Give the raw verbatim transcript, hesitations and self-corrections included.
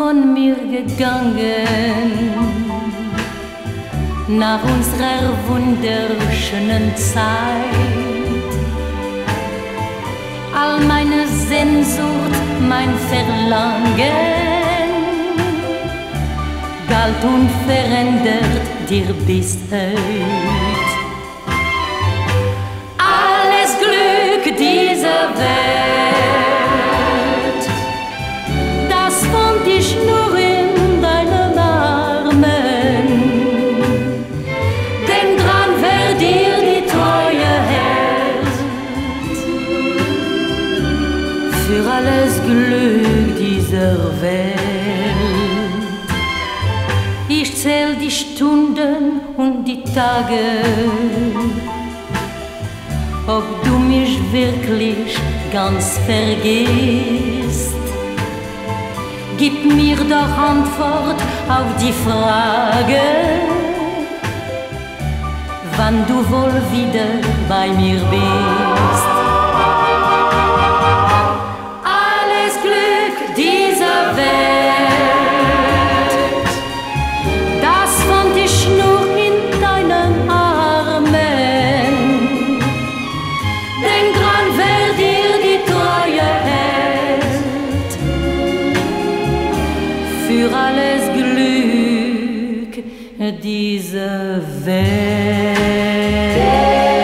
von mir gegangen, nach unserer wunderschönen Zeit. All meine Sehnsucht, mein Verlangen, galt unverändert dir bis heut. Alles Glück dieser Welt, das fand ich nur in deinen Armen. Denk dran, wer dir die Treue hält, für alles Glück dieser Welt. Ich zähl die Stunden und die Tage, ob du mich wirklich ganz vergisst. Gib mir doch Antwort auf die Frage, wann du wohl wieder bei mir bist. Alles Glück dieser Welt, das fand ich nur in deinen Armen. Denk dran, wer dir die Treue hält, für alles Glück dieser Welt.